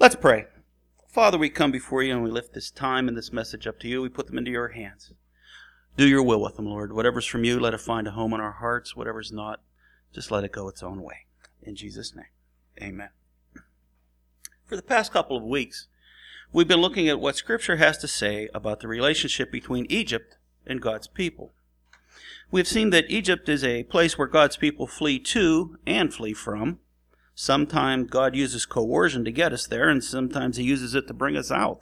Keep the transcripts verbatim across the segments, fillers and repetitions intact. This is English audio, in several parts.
Let's pray. Father, we come before you and we lift this time and this message up to you. We put them into your hands. Do your will with them, Lord. Whatever's from you, let it find a home in our hearts. Whatever's not, just let it go its own way. In Jesus' name, amen. For the past couple of weeks, we've been looking at what Scripture has to say about the relationship between Egypt and God's people. We've seen that Egypt is a place where God's people flee to and flee from. Sometimes God uses coercion to get us there, and sometimes he uses it to bring us out.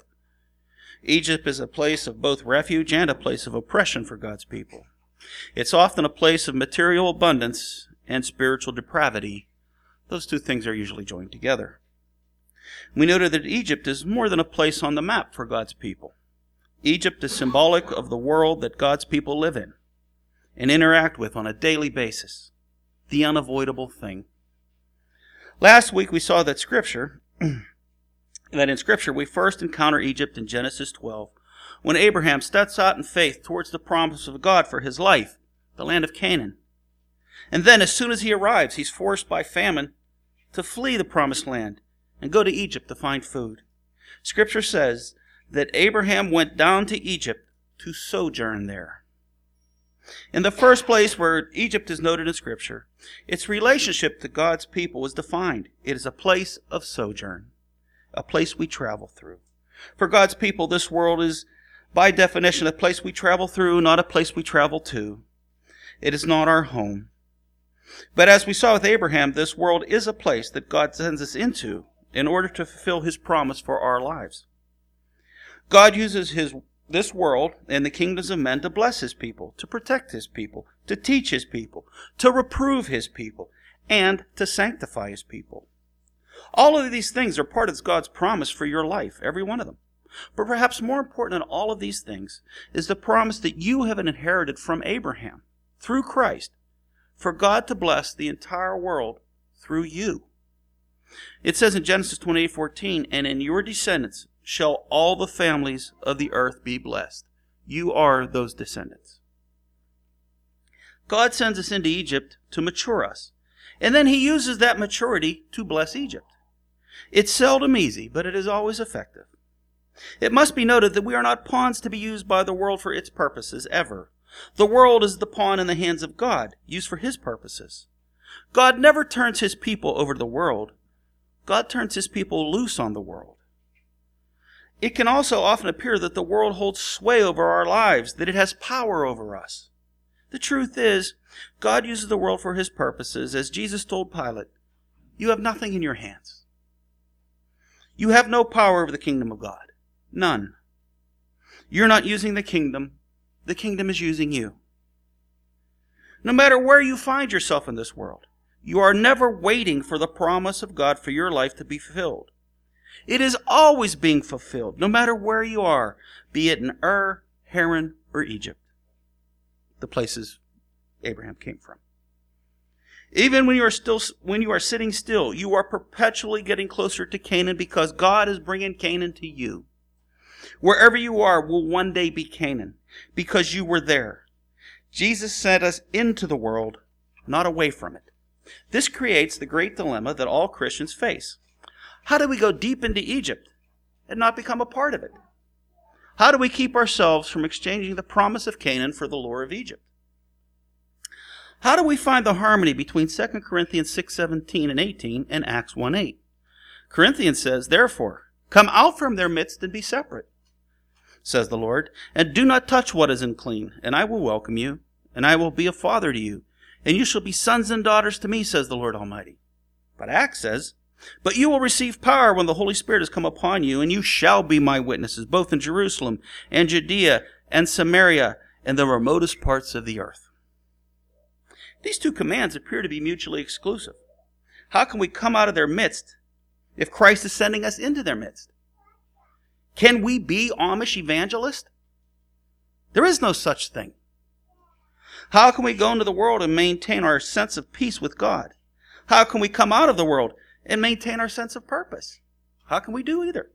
Egypt is a place of both refuge and a place of oppression for God's people. It's often a place of material abundance and spiritual depravity. Those two things are usually joined together. We noted that Egypt is more than a place on the map for God's people. Egypt is symbolic of the world that God's people live in and interact with on a daily basis, the unavoidable thing. Last week we saw that Scripture, that in Scripture we first encounter Egypt in Genesis twelve, when Abraham steps out in faith towards the promise of God for his life, the land of Canaan. And then as soon as he arrives, he's forced by famine to flee the promised land and go to Egypt to find food. Scripture says that Abraham went down to Egypt to sojourn there. In the first place where Egypt is noted in Scripture, its relationship to God's people was defined. It is a place of sojourn, a place we travel through. For God's people, this world is, by definition, a place we travel through, not a place we travel to. It is not our home. But as we saw with Abraham, this world is a place that God sends us into in order to fulfill his promise for our lives. God uses his this world and the kingdoms of men to bless his people, to protect his people, to teach his people, to reprove his people, and to sanctify his people. All of these things are part of God's promise for your life, every one of them. But perhaps more important than all of these things is the promise that you have inherited from Abraham, through Christ, for God to bless the entire world through you. It says in Genesis twenty-eight fourteen, "And in your descendants shall all the families of the earth be blessed." You are those descendants. God sends us into Egypt to mature us, and then he uses that maturity to bless Egypt. It's seldom easy, but it is always effective. It must be noted that we are not pawns to be used by the world for its purposes, ever. The world is the pawn in the hands of God, used for his purposes. God never turns his people over to the world. God turns his people loose on the world. It can also often appear that the world holds sway over our lives, that it has power over us. The truth is, God uses the world for his purposes. As Jesus told Pilate, "You have nothing in your hands. You have no power over the kingdom of God. None. You're not using the kingdom. The kingdom is using you." No matter where you find yourself in this world, you are never waiting for the promise of God for your life to be fulfilled. It is always being fulfilled, no matter where you are, be it in Ur, Haran, or Egypt, the places Abraham came from. Even when you are still, when you are sitting still, you are perpetually getting closer to Canaan because God is bringing Canaan to you. Wherever you are will one day be Canaan because you were there. Jesus sent us into the world, not away from it. This creates the great dilemma that all Christians face. How do we go deep into Egypt and not become a part of it? How do we keep ourselves from exchanging the promise of Canaan for the lure of Egypt? How do we find the harmony between Second Corinthians six seventeen and eighteen and Acts one eight? Corinthians says, "Therefore, come out from their midst and be separate, says the Lord, and do not touch what is unclean, and I will welcome you, and I will be a father to you, and you shall be sons and daughters to me, says the Lord Almighty." But Acts says, "But you will receive power when the Holy Spirit has come upon you, and you shall be my witnesses, both in Jerusalem and Judea and Samaria and the remotest parts of the earth." These two commands appear to be mutually exclusive. How can we come out of their midst if Christ is sending us into their midst? Can we be Amish evangelists? There is no such thing. How can we go into the world and maintain our sense of peace with God? How can we come out of the world and maintain our sense of purpose? How can we do either?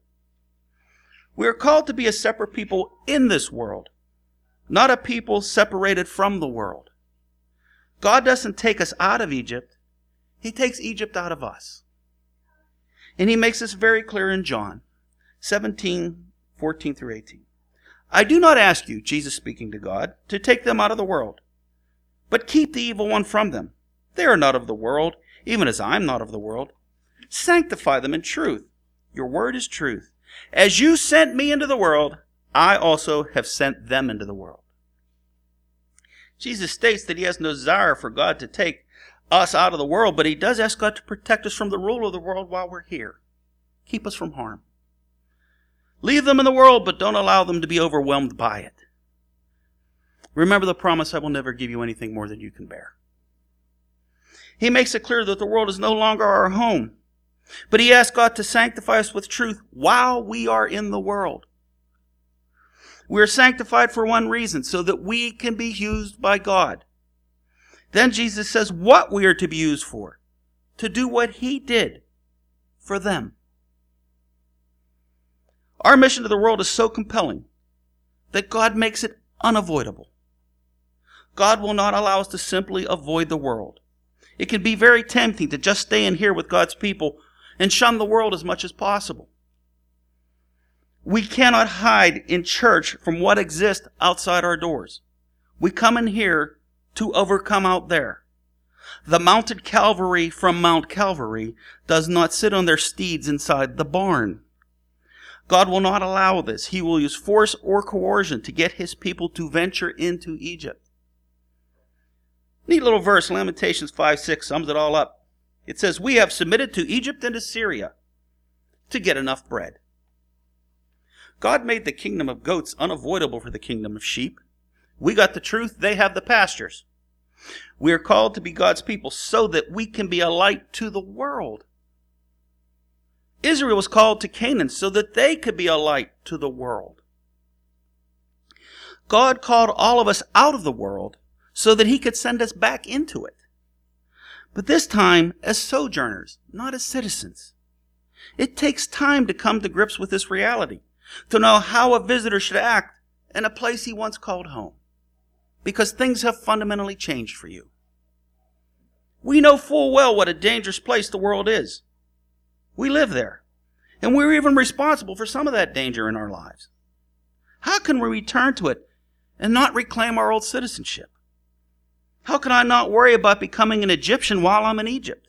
We are called to be a separate people in this world, not a people separated from the world. God doesn't take us out of Egypt. He takes Egypt out of us. And he makes this very clear in John seventeen, fourteen through eighteen. I do not ask you, Jesus speaking to God, to take them out of the world, but keep the evil one from them. They are not of the world, even as I am not of the world. Sanctify them in truth. Your word is truth. As you sent me into the world, I also have sent them into the world. Jesus states that he has no desire for God to take us out of the world, but he does ask God to protect us from the rule of the world while we're here. Keep us from harm. Leave them in the world, but don't allow them to be overwhelmed by it. Remember the promise, I will never give you anything more than you can bear. He makes it clear that the world is no longer our home, but he asks God to sanctify us with truth while we are in the world. We are sanctified for one reason, so that we can be used by God. Then Jesus says what we are to be used for, to do what he did for them. Our mission to the world is so compelling that God makes it unavoidable. God will not allow us to simply avoid the world. It can be very tempting to just stay in here with God's people and shun the world as much as possible. We cannot hide in church from what exists outside our doors. We come in here to overcome out there. The mounted cavalry from Mount Calvary does not sit on their steeds inside the barn. God will not allow this. He will use force or coercion to get his people to venture into Egypt. Neat little verse, Lamentations five six sums it all up. It says, we have submitted to Egypt and Assyria to get enough bread. God made the kingdom of goats unavoidable for the kingdom of sheep. We got the truth, they have the pastures. We are called to be God's people so that we can be a light to the world. Israel was called to Canaan so that they could be a light to the world. God called all of us out of the world so that he could send us back into it. But this time as sojourners, not as citizens. It takes time to come to grips with this reality, to know how a visitor should act in a place he once called home, because things have fundamentally changed for you. We know full well what a dangerous place the world is. We live there, and we're even responsible for some of that danger in our lives. How can we return to it and not reclaim our old citizenship? How can I not worry about becoming an Egyptian while I'm in Egypt?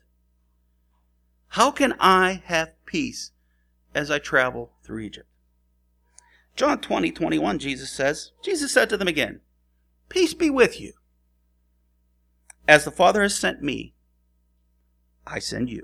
How can I have peace as I travel through Egypt? John twenty, twenty-one, Jesus says, Jesus said to them again, peace be with you. As the Father has sent me, I send you.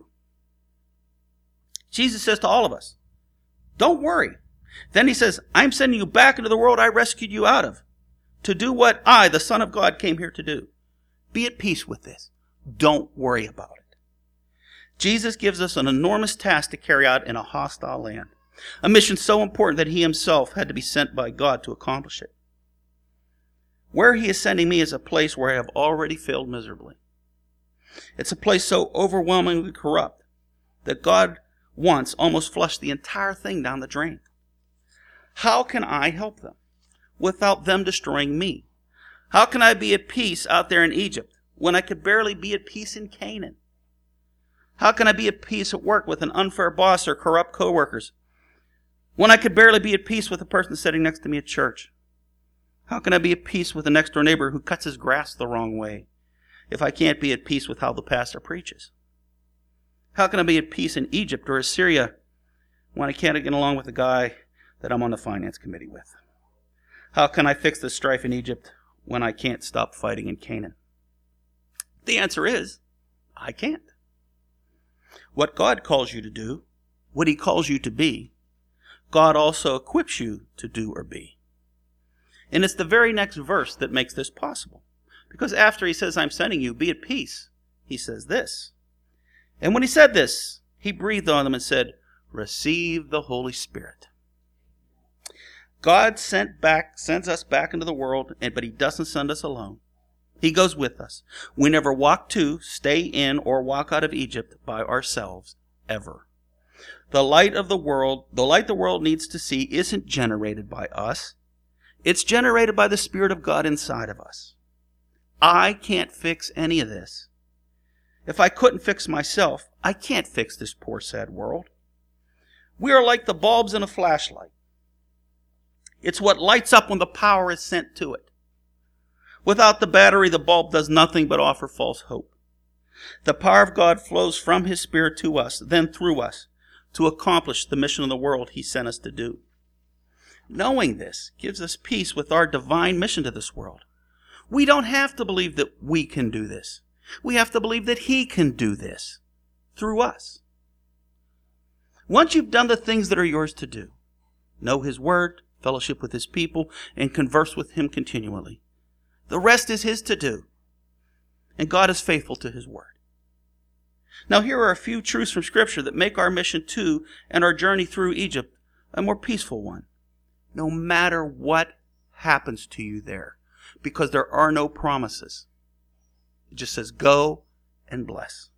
Jesus says to all of us, don't worry. Then he says, I'm sending you back into the world I rescued you out of, to do what I, the Son of God, came here to do. Be at peace with this. Don't worry about it. Jesus gives us an enormous task to carry out in a hostile land, a mission so important that he himself had to be sent by God to accomplish it. Where he is sending me is a place where I have already failed miserably. It's a place so overwhelmingly corrupt that God once almost flushed the entire thing down the drain. How can I help them without them destroying me? How can I be at peace out there in Egypt when I could barely be at peace in Canaan? How can I be at peace at work with an unfair boss or corrupt coworkers when I could barely be at peace with the person sitting next to me at church? How can I be at peace with the next door neighbor who cuts his grass the wrong way if I can't be at peace with how the pastor preaches? How can I be at peace in Egypt or Assyria when I can't get along with the guy that I'm on the finance committee with? How can I fix the strife in Egypt when I can't stop fighting in Canaan? The answer is, I can't. What God calls you to do, what he calls you to be, God also equips you to do or be. And it's the very next verse that makes this possible. Because after he says, I'm sending you, be at peace, he says this. And when he said this, he breathed on them and said, receive the Holy Spirit. God sent back, sends us back into the world, but he doesn't send us alone. He goes with us. We never walk to, stay in, or walk out of Egypt by ourselves, ever. The light of the world, the light the world needs to see isn't generated by us. It's generated by the Spirit of God inside of us. I can't fix any of this. If I couldn't fix myself, I can't fix this poor, sad world. We are like the bulbs in a flashlight. It's what lights up when the power is sent to it. Without the battery, the bulb does nothing but offer false hope. The power of God flows from His Spirit to us, then through us, to accomplish the mission of the world He sent us to do. Knowing this gives us peace with our divine mission to this world. We don't have to believe that we can do this. We have to believe that He can do this through us. Once you've done the things that are yours to do, know His Word, fellowship with His people, and converse with Him continually, the rest is His to do. And God is faithful to His Word. Now here are a few truths from Scripture that make our mission to and our journey through Egypt a more peaceful one. No matter what happens to you there, because there are no promises. It just says, go and bless.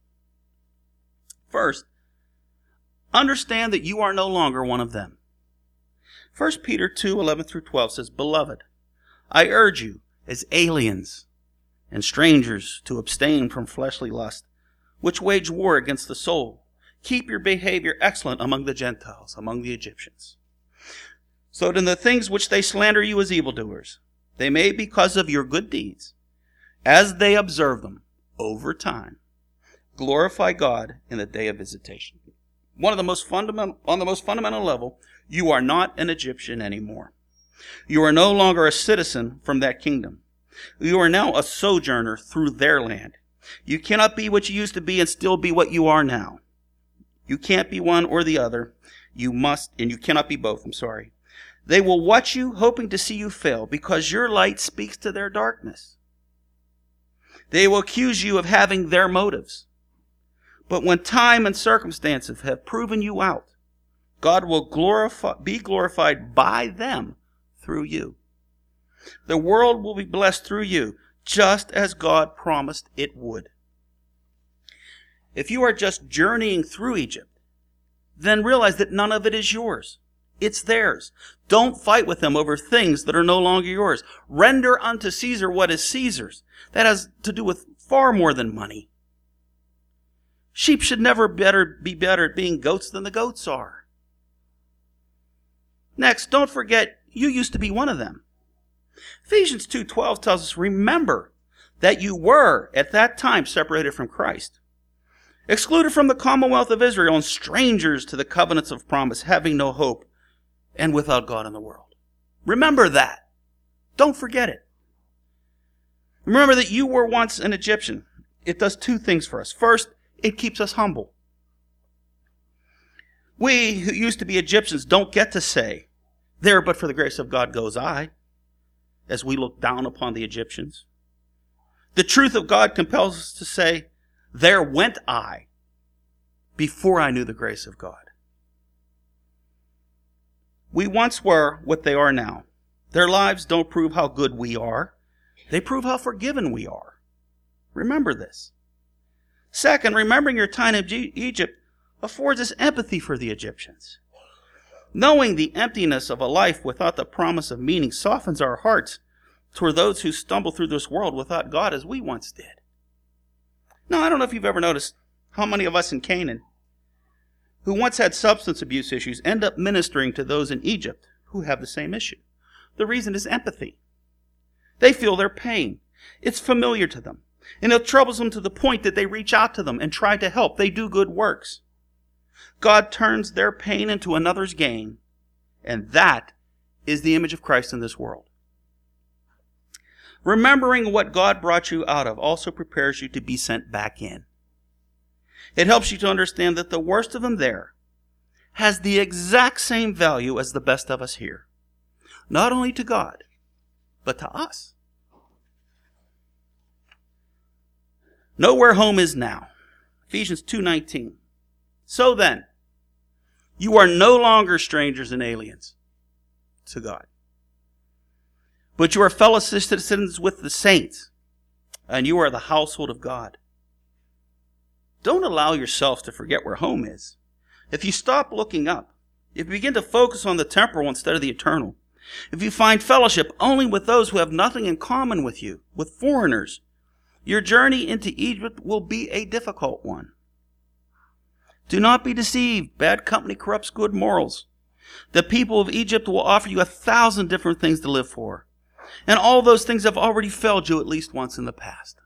First, understand that you are no longer one of them. First Peter two, eleven through twelve says, Beloved, I urge you as aliens and strangers to abstain from fleshly lust, which wage war against the soul. Keep your behavior excellent among the Gentiles, among the Egyptians. So that in the things which they slander you as evildoers, they may, because of your good deeds, as they observe them over time, glorify God in the day of visitation. One of the most fundamental, on the most fundamental level, you are not an Egyptian anymore. You are no longer a citizen from that kingdom. You are now a sojourner through their land. You cannot be what you used to be and still be what you are now. You can't be one or the other. You must, and you cannot be both, I'm sorry. They will watch you, hoping to see you fail, because your light speaks to their darkness. They will accuse you of having their motives. But when time and circumstances have proven you out, God will glorify, be glorified by them through you. The world will be blessed through you, just as God promised it would. If you are just journeying through Egypt, then realize that none of it is yours. It's theirs. Don't fight with them over things that are no longer yours. Render unto Caesar what is Caesar's. That has to do with far more than money. Sheep should never better be better at being goats than the goats are. Next, don't forget, you used to be one of them. Ephesians two twelve tells us, remember that you were at that time separated from Christ, excluded from the commonwealth of Israel, and strangers to the covenants of promise, having no hope, and without God in the world. Remember that. Don't forget it. Remember that you were once an Egyptian. It does two things for us. First, it keeps us humble. We who used to be Egyptians don't get to say, there but for the grace of God goes I, as we look down upon the Egyptians. The truth of God compels us to say, there went I before I knew the grace of God. We once were what they are now. Their lives don't prove how good we are. They prove how forgiven we are. Remember this. Second, remembering your time in Egypt affords us empathy for the Egyptians. Knowing the emptiness of a life without the promise of meaning softens our hearts toward those who stumble through this world without God as we once did. Now, I don't know if you've ever noticed how many of us in Canaan who once had substance abuse issues end up ministering to those in Egypt who have the same issue. The reason is empathy. They feel their pain. It's familiar to them. And it troubles them to the point that they reach out to them and try to help. They do good works. God turns their pain into another's gain. And that is the image of Christ in this world. Remembering what God brought you out of also prepares you to be sent back in. It helps you to understand that the worst of them there has the exact same value as the best of us here. Not only to God, but to us. Know where home is now. Ephesians two nineteen. So then, you are no longer strangers and aliens to God, but you are fellow citizens with the saints, and you are the household of God. Don't allow yourself to forget where home is. If you stop looking up, if you begin to focus on the temporal instead of the eternal, if you find fellowship only with those who have nothing in common with you, with foreigners, your journey into Egypt will be a difficult one. Do not be deceived. Bad company corrupts good morals. The people of Egypt will offer you a thousand different things to live for. And all those things have already failed you at least once in the past.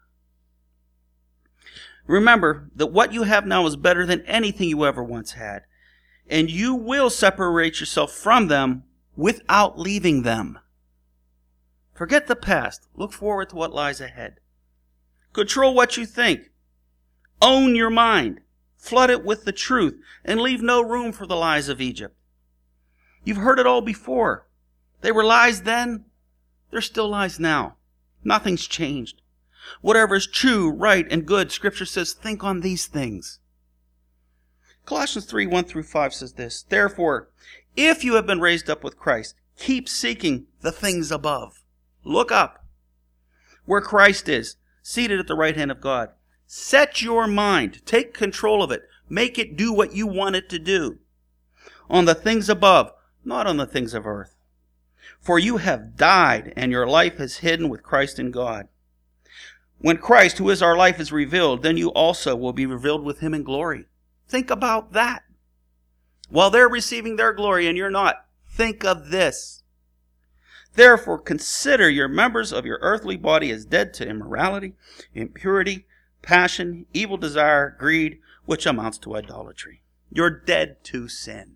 Remember that what you have now is better than anything you ever once had. And you will separate yourself from them without leaving them. Forget the past. Look forward to what lies ahead. Control what you think. Own your mind. Flood it with the truth and leave no room for the lies of Egypt. You've heard it all before. They were lies then. They're still lies now. Nothing's changed. Whatever is true, right, and good, Scripture says, think on these things. Colossians three, one through five says this, therefore, if you have been raised up with Christ, keep seeking the things above. Look up, where Christ is, seated at the right hand of God. Set your mind, take control of it, make it do what you want it to do. On the things above, not on the things of earth. For you have died, and your life is hidden with Christ in God. When Christ, who is our life, is revealed, then you also will be revealed with him in glory. Think about that. While they're receiving their glory and you're not, think of this. Therefore, consider your members of your earthly body as dead to immorality, impurity, passion, evil desire, greed, which amounts to idolatry. You're dead to sin.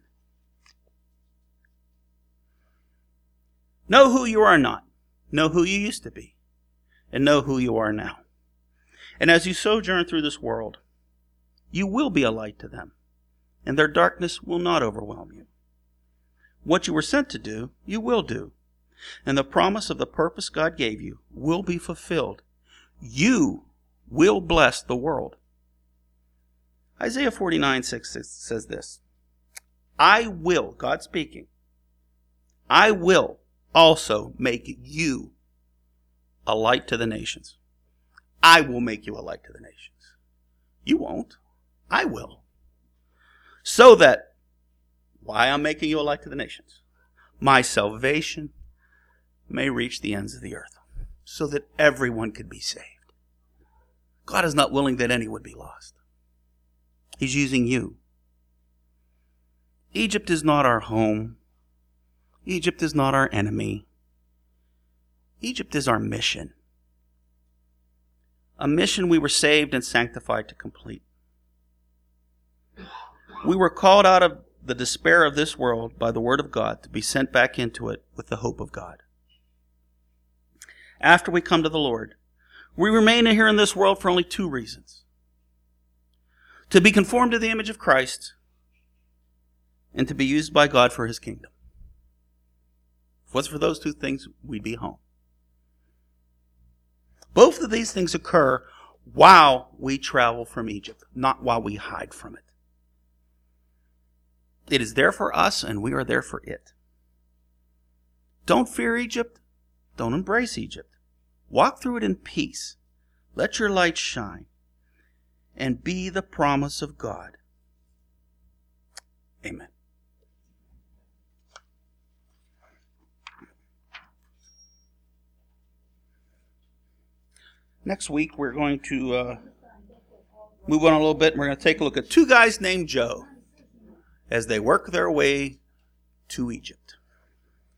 Know who you are not. Know who you used to be. And know who you are now. And as you sojourn through this world, you will be a light to them, and their darkness will not overwhelm you. What you were sent to do, you will do, and the promise of the purpose God gave you will be fulfilled. You will bless the world. Isaiah forty-nine, six says this, I will, God speaking, I will also make you a light to the nations. I will make you a light to the nations. You won't. I will. So that, why I'm making you a light to the nations? My salvation may reach the ends of the earth, so that everyone could be saved. God is not willing that any would be lost. He's using you. Egypt is not our home. Egypt is not our enemy. Egypt is our mission. A mission we were saved and sanctified to complete. We were called out of the despair of this world by the word of God to be sent back into it with the hope of God. After we come to the Lord, we remain here in this world for only two reasons. To be conformed to the image of Christ and to be used by God for his kingdom. If it was for those two things, we'd be home. Both of these things occur while we travel from Egypt, not while we hide from it. It is there for us, and we are there for it. Don't fear Egypt. Don't embrace Egypt. Walk through it in peace. Let your light shine. And be the promise of God. Amen. Next week, we're going to uh, move on a little bit, and we're going to take a look at two guys named Joe as they work their way to Egypt.